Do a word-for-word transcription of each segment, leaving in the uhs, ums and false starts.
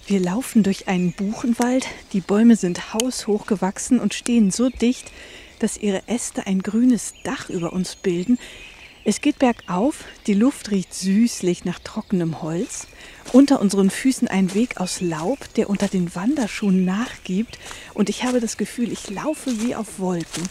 Wir laufen durch einen Buchenwald. Die Bäume sind haushoch gewachsen und stehen so dicht, dass ihre Äste ein grünes Dach über uns bilden. Es geht bergauf, die Luft riecht süßlich nach trockenem Holz. Unter unseren Füßen ein Weg aus Laub, der unter den Wanderschuhen nachgibt. Und ich habe das Gefühl, ich laufe wie auf Wolken.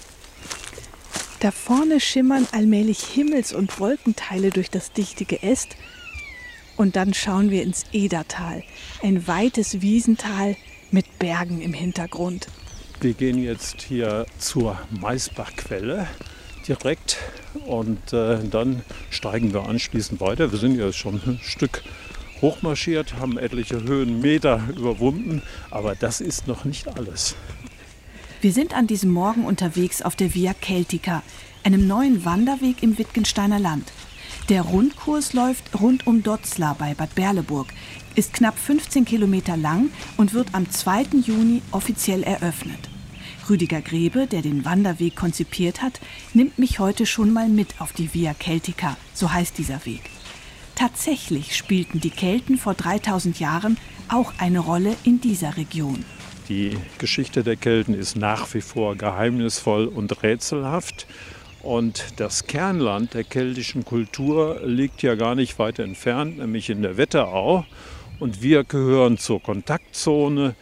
Da vorne schimmern allmählich Himmels- und Wolkenteile durch das dichte Geäst. Und dann schauen wir ins Edertal, ein weites Wiesental mit Bergen im Hintergrund. Wir gehen jetzt hier zur Maisbachquelle direkt und äh, dann steigen wir anschließend weiter. Wir sind ja schon ein Stück hochmarschiert, haben etliche Höhenmeter überwunden, aber das ist noch nicht alles. Wir sind an diesem Morgen unterwegs auf der Via Celtica, einem neuen Wanderweg im Wittgensteiner Land. Der Rundkurs läuft rund um Dotzla bei Bad Berleburg, ist knapp fünfzehn Kilometer lang und wird am zweiten Juni offiziell eröffnet. Rüdiger Grebe, der den Wanderweg konzipiert hat, nimmt mich heute schon mal mit auf die Via Celtica, so heißt dieser Weg. Tatsächlich spielten die Kelten vor dreitausend Jahren auch eine Rolle in dieser Region. Die Geschichte der Kelten ist nach wie vor geheimnisvoll und rätselhaft. Und das Kernland der keltischen Kultur liegt ja gar nicht weit entfernt, nämlich in der Wetterau. Und wir gehören zur Kontaktzone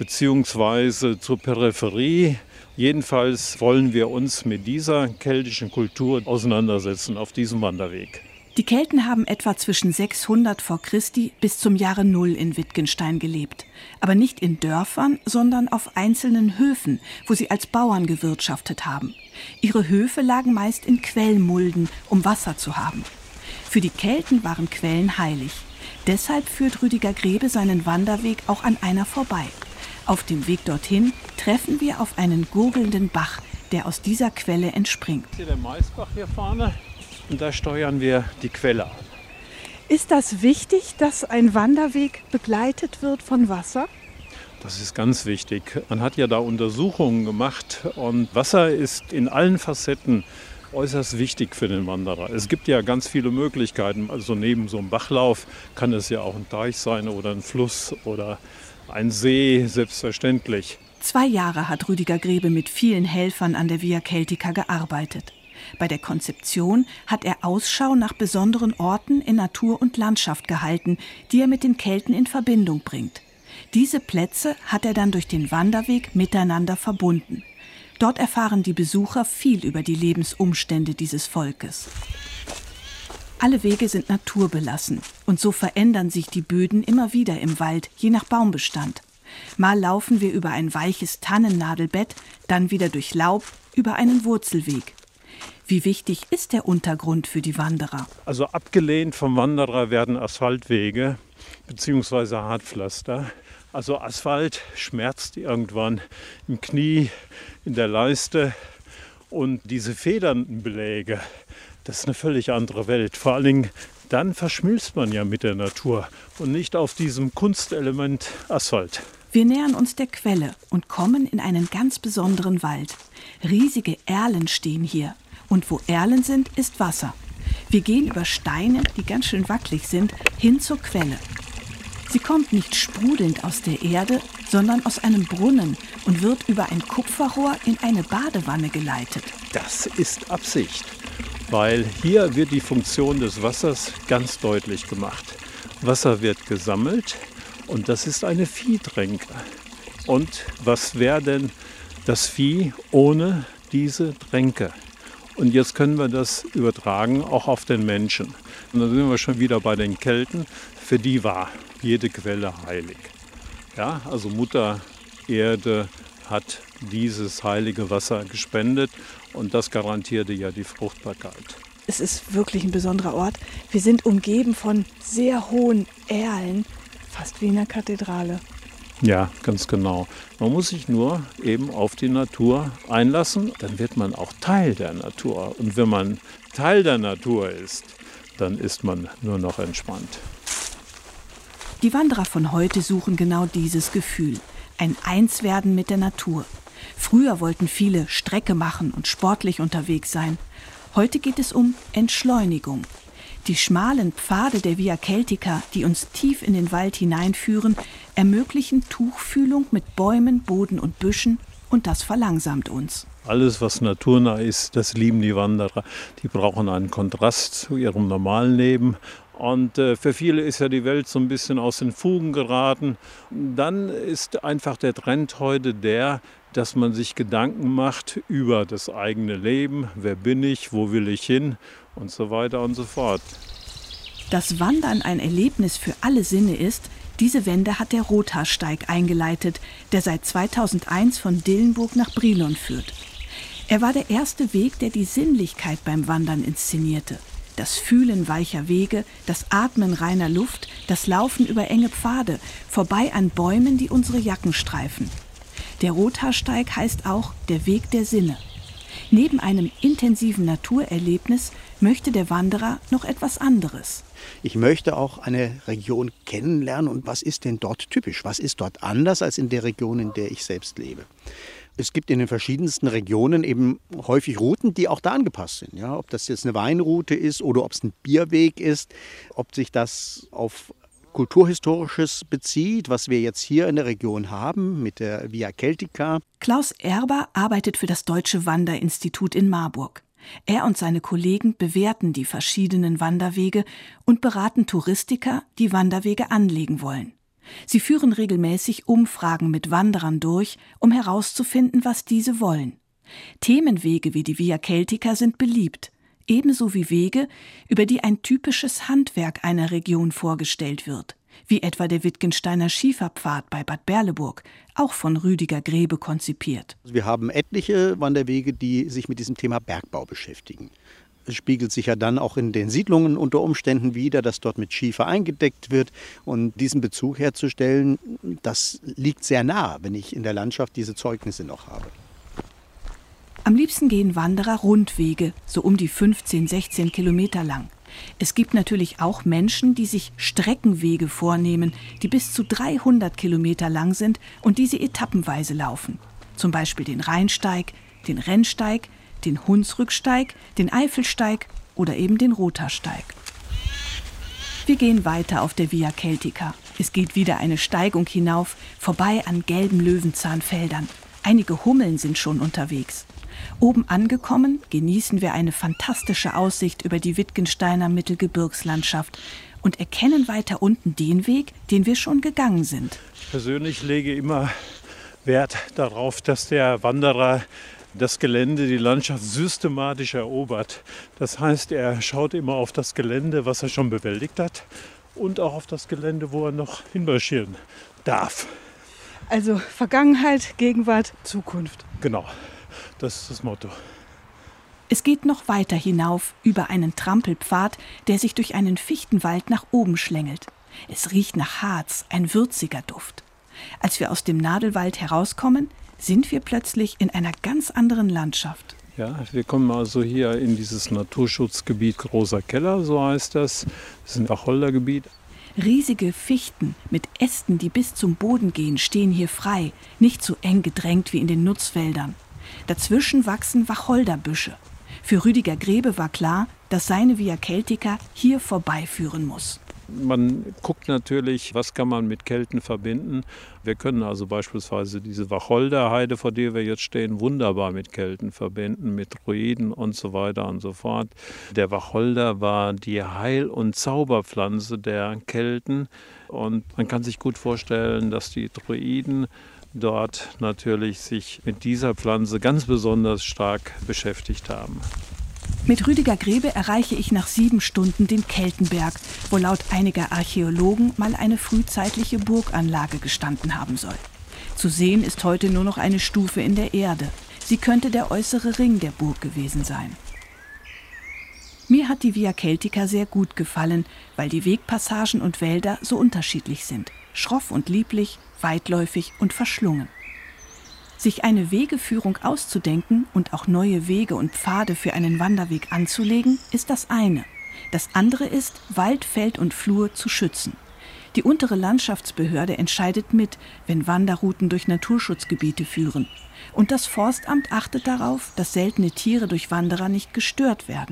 bzw. zur Peripherie. Jedenfalls wollen wir uns mit dieser keltischen Kultur auseinandersetzen auf diesem Wanderweg. Die Kelten haben etwa zwischen sechshundert vor Christi bis zum Jahre Null in Wittgenstein gelebt. Aber nicht in Dörfern, sondern auf einzelnen Höfen, wo sie als Bauern gewirtschaftet haben. Ihre Höfe lagen meist in Quellmulden, um Wasser zu haben. Für die Kelten waren Quellen heilig. Deshalb führt Rüdiger Grebe seinen Wanderweg auch an einer vorbei. Auf dem Weg dorthin treffen wir auf einen gurgelnden Bach, der aus dieser Quelle entspringt. Hier der Maisbach hier vorne und da steuern wir die Quelle an. Ist das wichtig, dass ein Wanderweg begleitet wird von Wasser? Das ist ganz wichtig. Man hat ja da Untersuchungen gemacht und Wasser ist in allen Facetten äußerst wichtig für den Wanderer. Es gibt ja ganz viele Möglichkeiten. Also neben so einem Bachlauf kann es ja auch ein Teich sein oder ein Fluss oder ein See, selbstverständlich. Zwei Jahre hat Rüdiger Grebe mit vielen Helfern an der Via Celtica gearbeitet. Bei der Konzeption hat er Ausschau nach besonderen Orten in Natur und Landschaft gehalten, die er mit den Kelten in Verbindung bringt. Diese Plätze hat er dann durch den Wanderweg miteinander verbunden. Dort erfahren die Besucher viel über die Lebensumstände dieses Volkes. Alle Wege sind naturbelassen und so verändern sich die Böden immer wieder im Wald, je nach Baumbestand. Mal laufen wir über ein weiches Tannennadelbett, dann wieder durch Laub, über einen Wurzelweg. Wie wichtig ist der Untergrund für die Wanderer? Also abgelehnt vom Wanderer werden Asphaltwege bzw. Hartpflaster. Also Asphalt schmerzt irgendwann im Knie, in der Leiste. Und diese federnden Beläge, das ist eine völlig andere Welt. Vor allen Dingen, dann verschmilzt man ja mit der Natur und nicht auf diesem Kunstelement Asphalt. Wir nähern uns der Quelle und kommen in einen ganz besonderen Wald. Riesige Erlen stehen hier. Und wo Erlen sind, ist Wasser. Wir gehen über Steine, die ganz schön wackelig sind, hin zur Quelle. Sie kommt nicht sprudelnd aus der Erde, sondern aus einem Brunnen und wird über ein Kupferrohr in eine Badewanne geleitet. Das ist Absicht, weil hier wird die Funktion des Wassers ganz deutlich gemacht. Wasser wird gesammelt und das ist eine Viehtränke. Und was wäre denn das Vieh ohne diese Tränke? Und jetzt können wir das übertragen, auch auf den Menschen. Und dann sind wir schon wieder bei den Kelten. Für die war jede Quelle heilig. Ja, also Mutter Erde hat dieses heilige Wasser gespendet und das garantierte ja die Fruchtbarkeit. Es ist wirklich ein besonderer Ort. Wir sind umgeben von sehr hohen Erlen, fast wie in einer Kathedrale. Ja, ganz genau. Man muss sich nur eben auf die Natur einlassen, dann wird man auch Teil der Natur. Und wenn man Teil der Natur ist, dann ist man nur noch entspannt. Die Wanderer von heute suchen genau dieses Gefühl, ein Einswerden mit der Natur. Früher wollten viele Strecke machen und sportlich unterwegs sein. Heute geht es um Entschleunigung. Die schmalen Pfade der Via Celtica, die uns tief in den Wald hineinführen, ermöglichen Tuchfühlung mit Bäumen, Boden und Büschen, und das verlangsamt uns. Alles, was naturnah ist, das lieben die Wanderer. Die brauchen einen Kontrast zu ihrem normalen Leben. Und äh, für viele ist ja die Welt so ein bisschen aus den Fugen geraten. Dann ist einfach der Trend heute der, dass man sich Gedanken macht über das eigene Leben. Wer bin ich, wo will ich hin und so weiter und so fort. Dass Wandern ein Erlebnis für alle Sinne ist, diese Wende hat der Rothaarsteig eingeleitet, der seit zweitausendeins von Dillenburg nach Brilon führt. Er war der erste Weg, der die Sinnlichkeit beim Wandern inszenierte. Das Fühlen weicher Wege, das Atmen reiner Luft, das Laufen über enge Pfade, vorbei an Bäumen, die unsere Jacken streifen. Der Rothaarsteig heißt auch der Weg der Sinne. Neben einem intensiven Naturerlebnis möchte der Wanderer noch etwas anderes. Ich möchte auch eine Region kennenlernen und was ist denn dort typisch? Was ist dort anders als in der Region, in der ich selbst lebe? Es gibt in den verschiedensten Regionen eben häufig Routen, die auch da angepasst sind. Ja, ob das jetzt eine Weinroute ist oder ob es ein Bierweg ist, ob sich das auf Kulturhistorisches bezieht, was wir jetzt hier in der Region haben mit der Via Celtica. Klaus Erber arbeitet für das Deutsche Wanderinstitut in Marburg. Er und seine Kollegen bewerten die verschiedenen Wanderwege und beraten Touristiker, die Wanderwege anlegen wollen. Sie führen regelmäßig Umfragen mit Wanderern durch, um herauszufinden, was diese wollen. Themenwege wie die Via Celtica sind beliebt, ebenso wie Wege, über die ein typisches Handwerk einer Region vorgestellt wird, wie etwa der Wittgensteiner Schieferpfad bei Bad Berleburg, auch von Rüdiger Grebe konzipiert. Wir haben etliche Wanderwege, die sich mit diesem Thema Bergbau beschäftigen. Es spiegelt sich ja dann auch in den Siedlungen unter Umständen wider, dass dort mit Schiefer eingedeckt wird. Und diesen Bezug herzustellen, das liegt sehr nah, wenn ich in der Landschaft diese Zeugnisse noch habe. Am liebsten gehen Wanderer Rundwege, so um die fünfzehn, sechzehn Kilometer lang. Es gibt natürlich auch Menschen, die sich Streckenwege vornehmen, die bis zu dreihundert Kilometer lang sind und diese etappenweise laufen. Zum Beispiel den Rheinsteig, den Rennsteig, den Hunsrücksteig, den Eifelsteig oder eben den Rothaarsteig. Wir gehen weiter auf der Via Celtica. Es geht wieder eine Steigung hinauf, vorbei an gelben Löwenzahnfeldern. Einige Hummeln sind schon unterwegs. Oben angekommen, genießen wir eine fantastische Aussicht über die Wittgensteiner Mittelgebirgslandschaft und erkennen weiter unten den Weg, den wir schon gegangen sind. Ich persönlich lege immer Wert darauf, dass der Wanderer das Gelände, die Landschaft systematisch erobert. Das heißt, er schaut immer auf das Gelände, was er schon bewältigt hat, und auch auf das Gelände, wo er noch hinmarschieren darf. Also Vergangenheit, Gegenwart, Zukunft. Genau, das ist das Motto. Es geht noch weiter hinauf über einen Trampelpfad, der sich durch einen Fichtenwald nach oben schlängelt. Es riecht nach Harz, ein würziger Duft. Als wir aus dem Nadelwald herauskommen, sind wir plötzlich in einer ganz anderen Landschaft. Ja, wir kommen also hier in dieses Naturschutzgebiet Großer Keller, so heißt das. Das ist ein Wacholdergebiet. Riesige Fichten mit Ästen, die bis zum Boden gehen, stehen hier frei, nicht so eng gedrängt wie in den Nutzwäldern. Dazwischen wachsen Wacholderbüsche. Für Rüdiger Grebe war klar, dass seine Via Celtica hier vorbeiführen muss. Man guckt natürlich, was kann man mit Kelten verbinden. Wir können also beispielsweise diese Wacholderheide, vor der wir jetzt stehen, wunderbar mit Kelten verbinden, mit Druiden und so weiter und so fort. Der Wacholder war die Heil- und Zauberpflanze der Kelten. Und man kann sich gut vorstellen, dass die Druiden dort natürlich sich mit dieser Pflanze ganz besonders stark beschäftigt haben. Mit Rüdiger Grebe erreiche ich nach sieben Stunden den Keltenberg, wo laut einiger Archäologen mal eine frühzeitliche Burganlage gestanden haben soll. Zu sehen ist heute nur noch eine Stufe in der Erde. Sie könnte der äußere Ring der Burg gewesen sein. Mir hat die Via Celtica sehr gut gefallen, weil die Wegpassagen und Wälder so unterschiedlich sind. Schroff und lieblich, weitläufig und verschlungen. Sich eine Wegeführung auszudenken und auch neue Wege und Pfade für einen Wanderweg anzulegen, ist das eine. Das andere ist, Wald, Feld und Flur zu schützen. Die untere Landschaftsbehörde entscheidet mit, wenn Wanderrouten durch Naturschutzgebiete führen. Und das Forstamt achtet darauf, dass seltene Tiere durch Wanderer nicht gestört werden.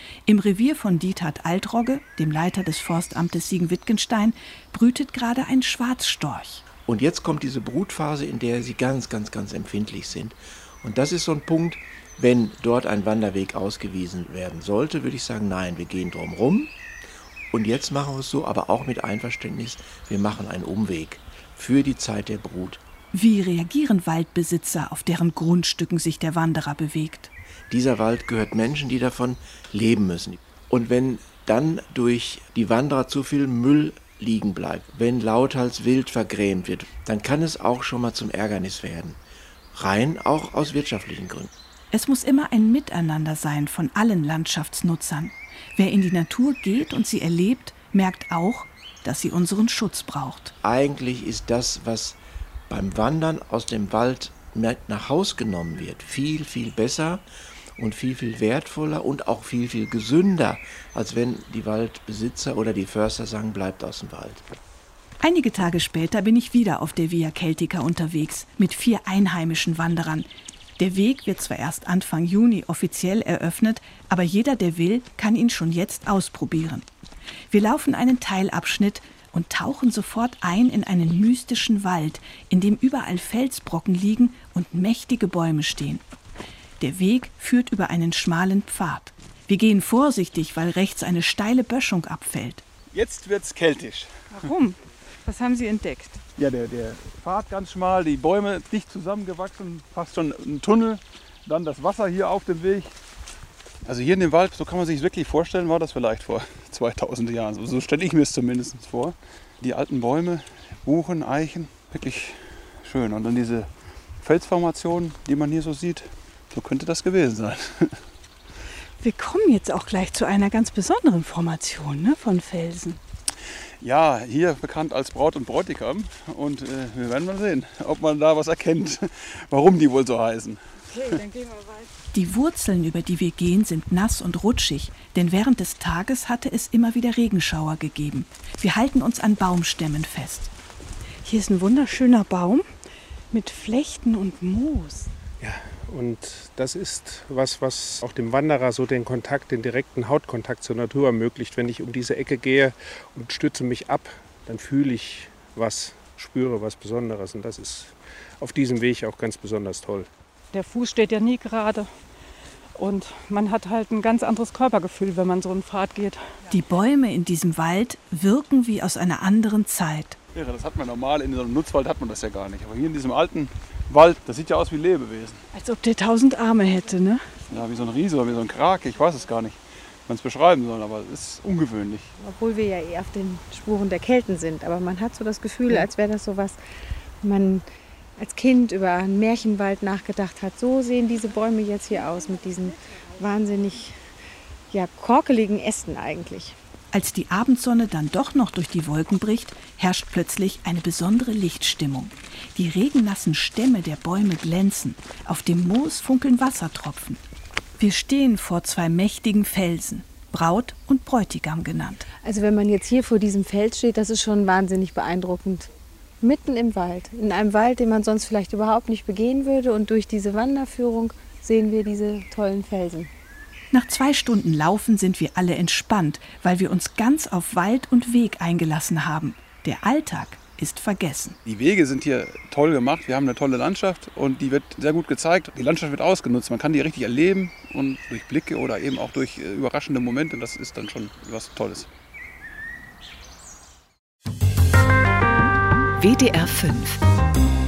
Im Revier von Diethard Altrogge, dem Leiter des Forstamtes Siegen-Wittgenstein, brütet gerade ein Schwarzstorch. Und jetzt kommt diese Brutphase, in der sie ganz, ganz, ganz empfindlich sind. Und das ist so ein Punkt, wenn dort ein Wanderweg ausgewiesen werden sollte, würde ich sagen, nein, wir gehen drum rum. Und jetzt machen wir es so, aber auch mit Einverständnis, wir machen einen Umweg für die Zeit der Brut. Wie reagieren Waldbesitzer, auf deren Grundstücken sich der Wanderer bewegt? Dieser Wald gehört Menschen, die davon leben müssen. Und wenn dann durch die Wanderer zu viel Müll liegen bleibt, wenn lauthals wild vergrämt wird, dann kann es auch schon mal zum Ärgernis werden. Rein auch aus wirtschaftlichen Gründen. Es muss immer ein Miteinander sein von allen Landschaftsnutzern. Wer in die Natur geht und sie erlebt, merkt auch, dass sie unseren Schutz braucht. Eigentlich ist das, was beim Wandern aus dem Wald nach Haus genommen wird, viel, viel besser und viel, viel wertvoller und auch viel, viel gesünder, als wenn die Waldbesitzer oder die Förster sagen, bleibt aus dem Wald. Einige Tage später bin ich wieder auf der Via Keltica unterwegs mit vier einheimischen Wanderern. Der Weg wird zwar erst Anfang Juni offiziell eröffnet, aber jeder, der will, kann ihn schon jetzt ausprobieren. Wir laufen einen Teilabschnitt und tauchen sofort ein in einen mystischen Wald, in dem überall Felsbrocken liegen und mächtige Bäume stehen. Der Weg führt über einen schmalen Pfad. Wir gehen vorsichtig, weil rechts eine steile Böschung abfällt. Jetzt wird's keltisch. Warum? Was haben Sie entdeckt? Ja, der, der Pfad ganz schmal, die Bäume dicht zusammengewachsen, fast schon ein Tunnel. Dann das Wasser hier auf dem Weg. Also hier in dem Wald, so kann man sich wirklich vorstellen, war das vielleicht vor zweitausend Jahren. So, so stelle ich mir es zumindest vor. Die alten Bäume, Buchen, Eichen, wirklich schön. Und dann diese Felsformationen, die man hier so sieht, so könnte das gewesen sein. Wir kommen jetzt auch gleich zu einer ganz besonderen Formation, ne, von Felsen. Ja, hier bekannt als Braut und Bräutigam. Und äh, wir werden mal sehen, ob man da was erkennt, warum die wohl so heißen. Okay, dann gehen wir weiter. Die Wurzeln, über die wir gehen, sind nass und rutschig, denn während des Tages hatte es immer wieder Regenschauer gegeben. Wir halten uns an Baumstämmen fest. Hier ist ein wunderschöner Baum mit Flechten und Moos. Ja, und das ist was, was auch dem Wanderer so den Kontakt, den direkten Hautkontakt zur Natur ermöglicht. Wenn ich um diese Ecke gehe und stütze mich ab, dann fühle ich was, spüre was Besonderes. Und das ist auf diesem Weg auch ganz besonders toll. Der Fuß steht ja nie gerade und man hat halt ein ganz anderes Körpergefühl, wenn man so einen Pfad geht. Die Bäume in diesem Wald wirken wie aus einer anderen Zeit. Ja, das hat man normal, in so einem Nutzwald hat man das ja gar nicht. Aber hier in diesem alten Wald, das sieht ja aus wie Lebewesen. Als ob der tausend Arme hätte, ne? Ja, wie so ein Riese oder wie so ein Krake, ich weiß es gar nicht, wie man es beschreiben soll, aber es ist ungewöhnlich. Obwohl wir ja eher auf den Spuren der Kelten sind, aber man hat so das Gefühl, als wäre das so was, man als Kind über einen Märchenwald nachgedacht hat. So sehen diese Bäume jetzt hier aus, mit diesen wahnsinnig ja, korkeligen Ästen eigentlich. Als die Abendsonne dann doch noch durch die Wolken bricht, herrscht plötzlich eine besondere Lichtstimmung. Die regennassen Stämme der Bäume glänzen, auf dem Moos funkeln Wassertropfen. Wir stehen vor zwei mächtigen Felsen, Braut und Bräutigam genannt. Also wenn man jetzt hier vor diesem Fels steht, das ist schon wahnsinnig beeindruckend. Mitten im Wald, in einem Wald, den man sonst vielleicht überhaupt nicht begehen würde. Und durch diese Wanderführung sehen wir diese tollen Felsen. Nach zwei Stunden Laufen sind wir alle entspannt, weil wir uns ganz auf Wald und Weg eingelassen haben. Der Alltag ist vergessen. Die Wege sind hier toll gemacht, wir haben eine tolle Landschaft und die wird sehr gut gezeigt. Die Landschaft wird ausgenutzt, man kann die richtig erleben und durch Blicke oder eben auch durch überraschende Momente, das ist dann schon was Tolles. W D R fünf